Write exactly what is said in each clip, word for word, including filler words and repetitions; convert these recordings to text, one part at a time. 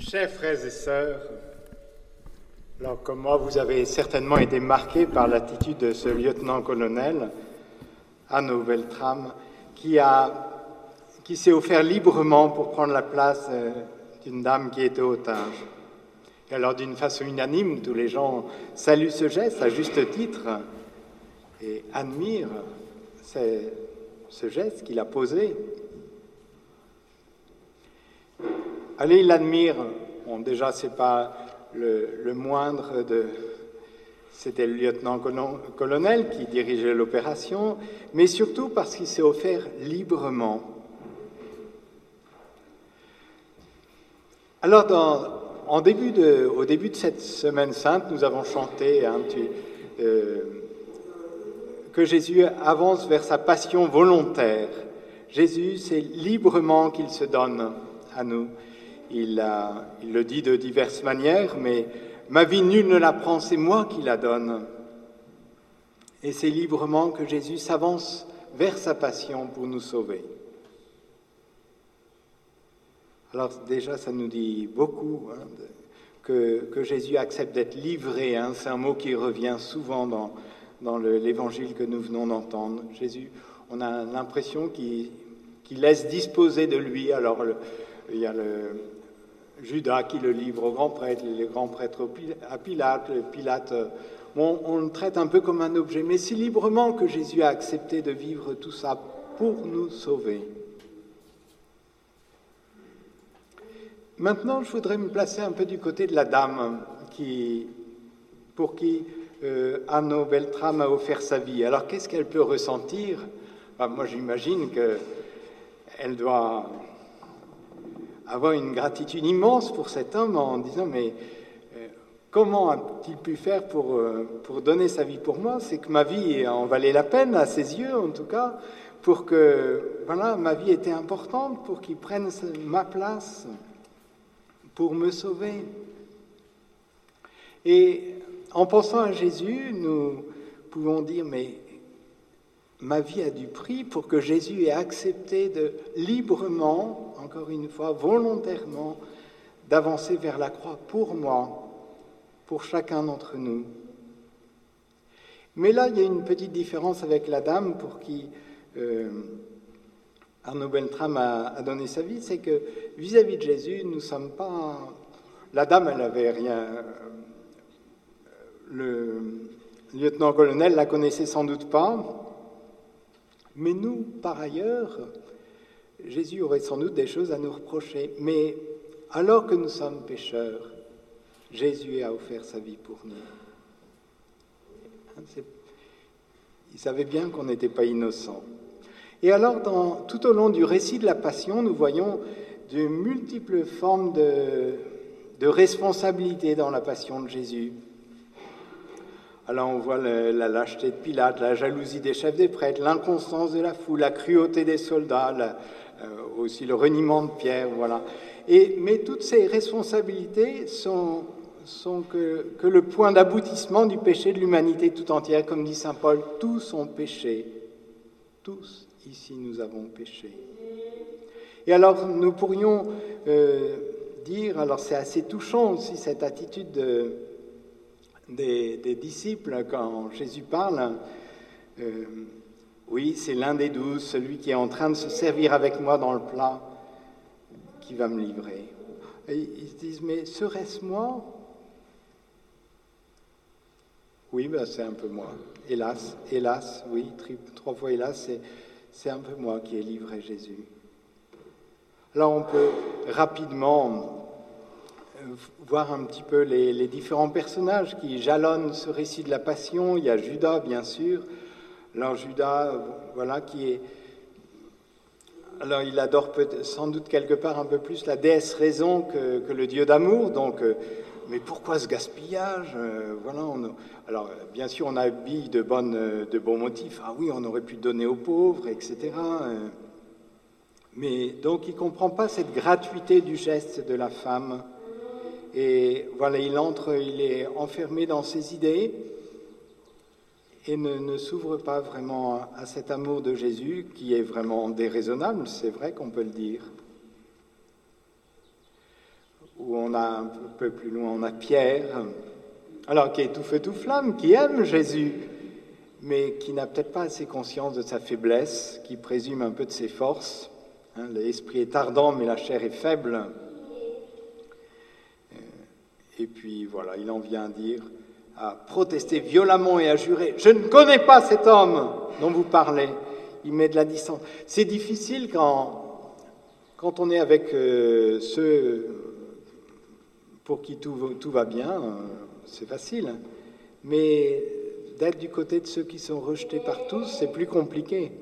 Chers frères et sœurs, alors comme moi, vous avez certainement été marqués par l'attitude de ce lieutenant-colonel, Hanno Beltrame, qui, a, qui s'est offert librement pour prendre la place euh, d'une dame qui était otage. Et alors, d'une façon unanime, tous les gens saluent ce geste à juste titre et admirent ces, ce geste qu'il a posé. Allez, il l'admire. Bon, déjà, c'est pas le, le moindre de... C'était le lieutenant-colonel qui dirigeait l'opération, mais surtout parce qu'il s'est offert librement. Alors, dans, en début de, au début de cette Semaine Sainte, nous avons chanté hein, tu, euh, que Jésus avance vers sa passion volontaire. Jésus, c'est librement qu'il se donne à nous. Il, a, il le dit de diverses manières, mais ma vie, nul ne la prend, c'est moi qui la donne. Et c'est librement que Jésus s'avance vers sa passion pour nous sauver. Alors déjà, ça nous dit beaucoup hein, de, que, que Jésus accepte d'être livré. Hein, c'est un mot qui revient souvent dans, dans le, l'évangile que nous venons d'entendre. Jésus, on a l'impression qu'il, qu'il laisse disposer de lui. Alors, le, il y a le... Judas qui le livre au grand prêtre, les grands prêtres à Pilate, Pilate, on, on le traite un peu comme un objet, mais c'est librement que Jésus a accepté de vivre tout ça pour nous sauver. Maintenant, je voudrais me placer un peu du côté de la dame qui, pour qui euh, Hanno Beltrame a offert sa vie. Alors, qu'est-ce qu'elle peut ressentir? Enfin, moi, j'imagine qu'elle doit avoir une gratitude immense pour cet homme en disant mais euh, comment a-t-il pu faire pour, euh, pour donner sa vie pour moi? C'est que ma vie en valait la peine, à ses yeux en tout cas, pour que voilà, ma vie était importante, pour qu'il prenne ma place, pour me sauver. Et en pensant à Jésus, nous pouvons dire mais ma vie a du prix pour que Jésus ait accepté de librement, encore une fois, volontairement, d'avancer vers la croix pour moi, pour chacun d'entre nous. Mais là, il y a une petite différence avec la dame pour qui euh, Hanno Beltrame a, a donné sa vie, c'est que vis-à-vis de Jésus, nous ne sommes pas... La dame, elle n'avait rien... Le lieutenant-colonel la connaissait sans doute pas. Mais nous, par ailleurs, Jésus aurait sans doute des choses à nous reprocher. Mais alors que nous sommes pécheurs, Jésus a offert sa vie pour nous. C'est... Il savait bien qu'on n'était pas innocents. Et alors, dans, tout au long du récit de la Passion, nous voyons de multiples formes de, de responsabilité dans la Passion de Jésus. Alors on voit le, la lâcheté de Pilate, la jalousie des chefs des prêtres, l'inconstance de la foule, la cruauté des soldats, la, euh, aussi le reniement de Pierre, voilà. Et, mais toutes ces responsabilités sont, sont que, que le point d'aboutissement du péché de l'humanité tout entière, comme dit saint Paul, tous ont péché, tous ici nous avons péché. Et alors nous pourrions euh, dire, alors c'est assez touchant aussi cette attitude de... Des, des disciples, quand Jésus parle, euh, oui, c'est l'un des douze, celui qui est en train de se servir avec moi dans le plat, qui va me livrer. Et ils se disent, mais serait-ce moi? Oui, ben, c'est un peu moi. Hélas, hélas, oui, tri, trois fois hélas, c'est, c'est un peu moi qui ai livré Jésus. Là, on peut rapidement voir un petit peu les, les différents personnages qui jalonnent ce récit de la Passion. Il y a Judas, bien sûr. Alors Judas, voilà, qui est... Alors il adore peut sans doute quelque part un peu plus la déesse raison que, que le Dieu d'amour. Donc, euh, mais pourquoi ce gaspillage? euh, Voilà. On... Alors bien sûr, on habille de, bonnes, de bons motifs. Ah oui, on aurait pu donner aux pauvres, et cetera. Euh, mais donc il ne comprend pas cette gratuité du geste de la femme. Et voilà, il entre, il est enfermé dans ses idées et ne, ne s'ouvre pas vraiment à, à cet amour de Jésus qui est vraiment déraisonnable, c'est vrai qu'on peut le dire. où on a un peu plus loin, on a Pierre, alors qui est tout feu tout flamme, qui aime Jésus, mais qui n'a peut-être pas assez conscience de sa faiblesse, qui présume un peu de ses forces. Hein, l'esprit est ardent, mais la chair est faible. Et puis voilà, il en vient à dire, à protester violemment et à jurer « Je ne connais pas cet homme dont vous parlez ». Il met de la distance. C'est difficile quand, quand on est avec euh, ceux pour qui tout, tout va bien, euh, c'est facile. Mais d'être du côté de ceux qui sont rejetés par tous, c'est plus compliqué.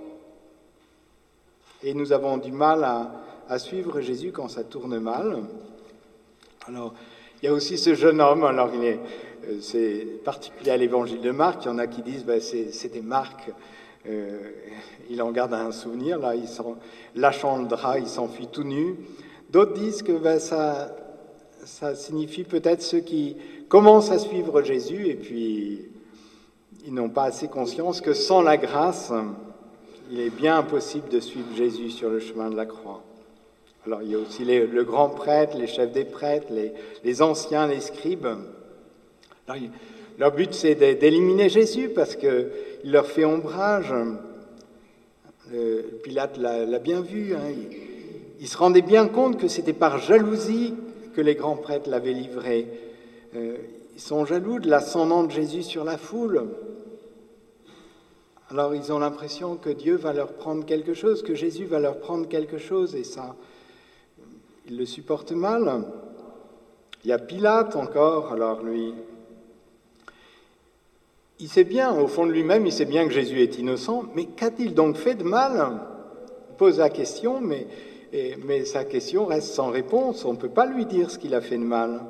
Et nous avons du mal à, à suivre Jésus quand ça tourne mal. Alors, il y a aussi ce jeune homme, alors il est, c'est particulier à l'évangile de Marc, il y en a qui disent ben, c'est, c'est des marques, euh, il en garde un souvenir, là, il s'en, lâchant le drap, il s'enfuit tout nu. D'autres disent que ben, ça, ça signifie peut-être ceux qui commencent à suivre Jésus et puis ils n'ont pas assez conscience que sans la grâce, il est bien impossible de suivre Jésus sur le chemin de la croix. Alors, il y a aussi les, le grand prêtre, les chefs des prêtres, les, les anciens, les scribes. Alors, il, leur but, c'est d'éliminer Jésus parce qu'il leur fait ombrage. Euh, Pilate l'a, l'a bien vu. Hein. Il, il se rendait bien compte que c'était par jalousie que les grands prêtres l'avaient livré. Euh, ils sont jaloux de l'ascendant de Jésus sur la foule. Alors, ils ont l'impression que Dieu va leur prendre quelque chose, que Jésus va leur prendre quelque chose, et ça... il le supporte mal. Il y a Pilate encore, alors lui, il sait bien, au fond de lui-même, il sait bien que Jésus est innocent, mais qu'a-t-il donc fait de mal ? Il pose la question, mais, et, mais sa question reste sans réponse, on ne peut pas lui dire ce qu'il a fait de mal.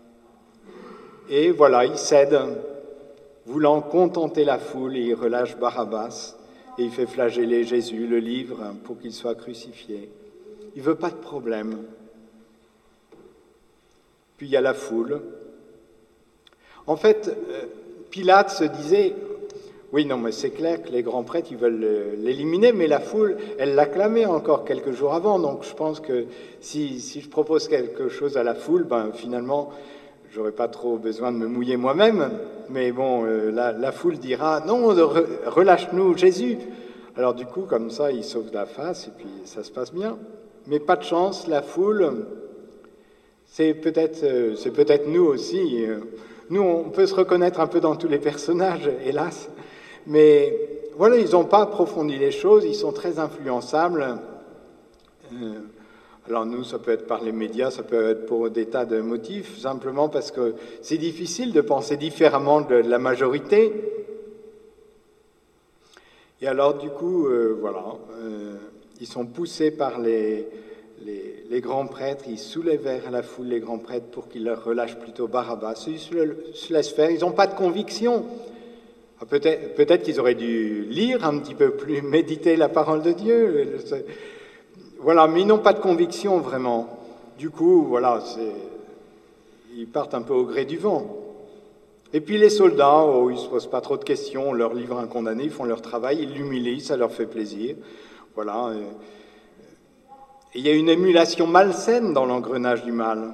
Et voilà, il cède, voulant contenter la foule, et il relâche Barabbas, et il fait flageller Jésus, le livre, pour qu'il soit crucifié. Il ne veut pas de problème. Puis il y a la foule. En fait, Pilate se disait, oui, non, mais c'est clair que les grands prêtres, ils veulent l'éliminer, mais la foule, elle l'acclamait encore quelques jours avant, donc je pense que si, si je propose quelque chose à la foule, ben finalement, j'aurais pas trop besoin de me mouiller moi-même, mais bon, euh, la, la foule dira, non, re, relâche-nous Jésus. Alors du coup, comme ça, il sauve la face, et puis ça se passe bien. Mais pas de chance, la foule... C'est peut-être, c'est peut-être nous aussi. Nous, on peut se reconnaître un peu dans tous les personnages, hélas. Mais voilà, ils n'ont pas approfondi les choses, ils sont très influençables. Alors nous, ça peut être par les médias, ça peut être pour des tas de motifs, simplement parce que c'est difficile de penser différemment de la majorité. Et alors, du coup, euh, voilà, euh, ils sont poussés par les... Les, les grands prêtres, ils soulèvèrent la foule, les grands prêtres, pour qu'ils leur relâchent plutôt Barabbas. Ils se, se laissent faire, ils n'ont pas de conviction. Peut-être, peut-être qu'ils auraient dû lire un petit peu plus, méditer la parole de Dieu. Voilà, mais ils n'ont pas de conviction, vraiment. Du coup, voilà, c'est, ils partent un peu au gré du vent. Et puis les soldats, oh, ils ne se posent pas trop de questions, on leur livre un condamné, ils font leur travail, ils l'humilient, ça leur fait plaisir. Voilà. Et il y a une émulation malsaine dans l'engrenage du mal.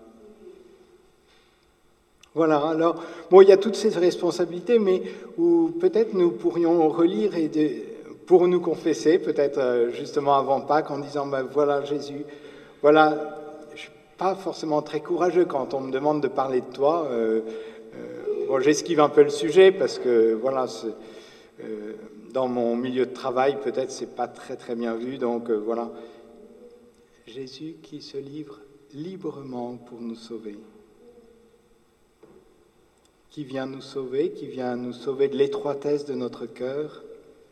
Voilà, alors, bon, il y a toutes ces responsabilités, mais où peut-être nous pourrions relire et de, pour nous confesser, peut-être justement avant Pâques, en disant, ben voilà Jésus, voilà, je ne suis pas forcément très courageux quand on me demande de parler de toi. Euh, euh, bon, j'esquive un peu le sujet parce que, voilà, c'est, euh, dans mon milieu de travail, peut-être c'est pas très très bien vu, donc euh, voilà. Jésus qui se livre librement pour nous sauver, qui vient nous sauver, qui vient nous sauver de l'étroitesse de notre cœur.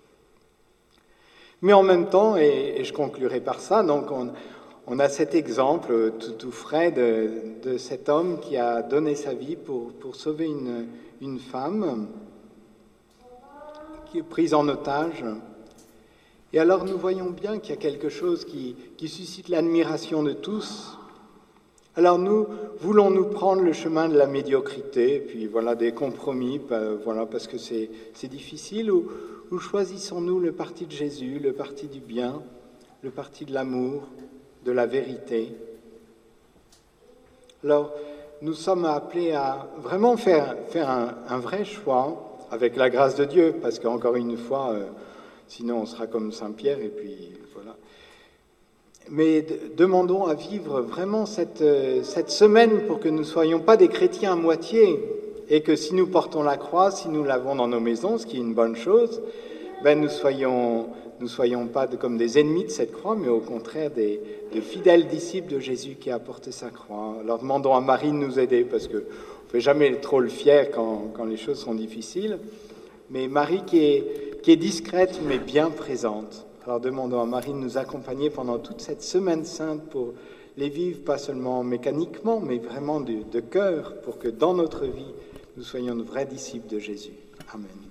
Mais en même temps, et, et je conclurai par ça, donc on, on a cet exemple tout, tout frais de, de cet homme qui a donné sa vie pour, pour sauver une, une femme qui est prise en otage. Et alors nous voyons bien qu'il y a quelque chose qui, qui suscite l'admiration de tous. Alors nous, voulons-nous prendre le chemin de la médiocrité, puis voilà, des compromis, voilà, parce que c'est, c'est difficile, ou, ou choisissons-nous le parti de Jésus, le parti du bien, le parti de l'amour, de la vérité ? Alors, nous sommes appelés à vraiment faire, faire un, un vrai choix, avec la grâce de Dieu, parce qu'encore une fois, euh, sinon on sera comme Saint-Pierre, et puis voilà. Mais de, demandons à vivre vraiment cette, cette semaine pour que nous ne soyons pas des chrétiens à moitié, et que si nous portons la croix, si nous l'avons dans nos maisons, ce qui est une bonne chose, ben nous soyons, nous soyons pas de, comme des ennemis de cette croix, mais au contraire des, des fidèles disciples de Jésus qui a porté sa croix. Alors demandons à Marie de nous aider, parce qu'on ne fait jamais trop le fier quand, quand les choses sont difficiles, mais Marie qui est, qui est discrète mais bien présente. Alors demandons à Marie de nous accompagner pendant toute cette semaine sainte pour les vivre, pas seulement mécaniquement, mais vraiment de, de cœur, pour que dans notre vie, nous soyons de vrais disciples de Jésus. Amen.